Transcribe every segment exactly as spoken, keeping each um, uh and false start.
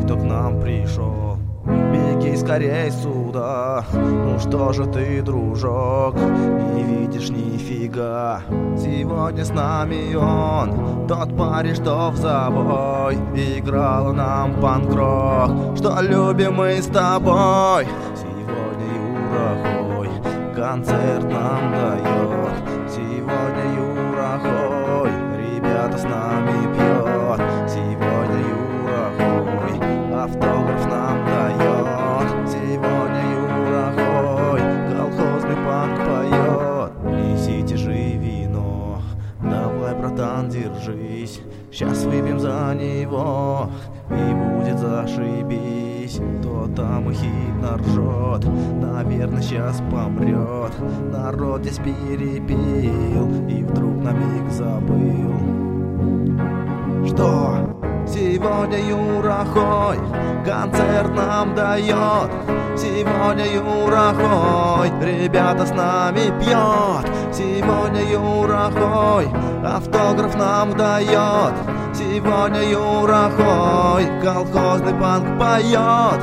кто к нам пришел. Беги скорей сюда, ну что же ты, дружок, не видишь нифига. Сегодня с нами он, тот парень, что в забой играл нам панк-рок, что любим мы с тобой. Сегодня Юра Хой концерт нам дает. Сегодня Юра Хой ребята с нами пьет. Сегодня Юра Хой автограф нам дает. Сегодня Юра Хой колхозный панк поет. Несите же вино, давай, братан, держись, сейчас выпьем за него, и будет зашибись. То там и хитно ржет, наверное, сейчас помрет. Народ здесь перепил и вдруг на миг забыл, что сегодня Юра Хой концерт нам дает. Сегодня Юра Хой ребята с нами пьет. Сегодня Юра Хой автограф нам дает. Сегодня Юра Хой колхозный панк поет.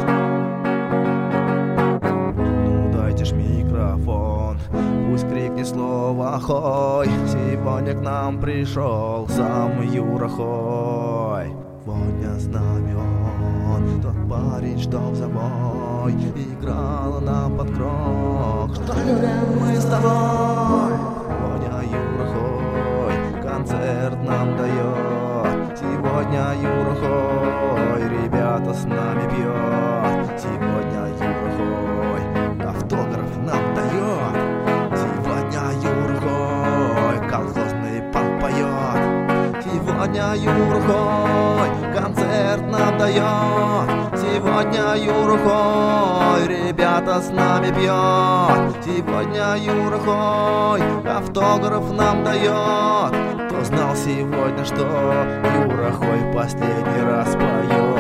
Ну дайте ж микрофон, пусть крикнет слово Хой. Сегодня к нам пришел сам Юра Хой. Сегодня с нами он, тот парень, что в забой играл нам под крок, что любим мы с тобой. Сегодня Юра Хой концерт нам дает. Сегодня Юра Хой ребята с нами пьет. Сегодня Юра Хой автограф нам дает. Сегодня Юра Хой колхозный панк поет. Сегодня Юра Хой концерт нам дает. Сегодня Юра Хой ребята с нами пьет. Сегодня Юра Хой автограф нам дает. Кто знал сегодня, что Юра Хой последний раз поет?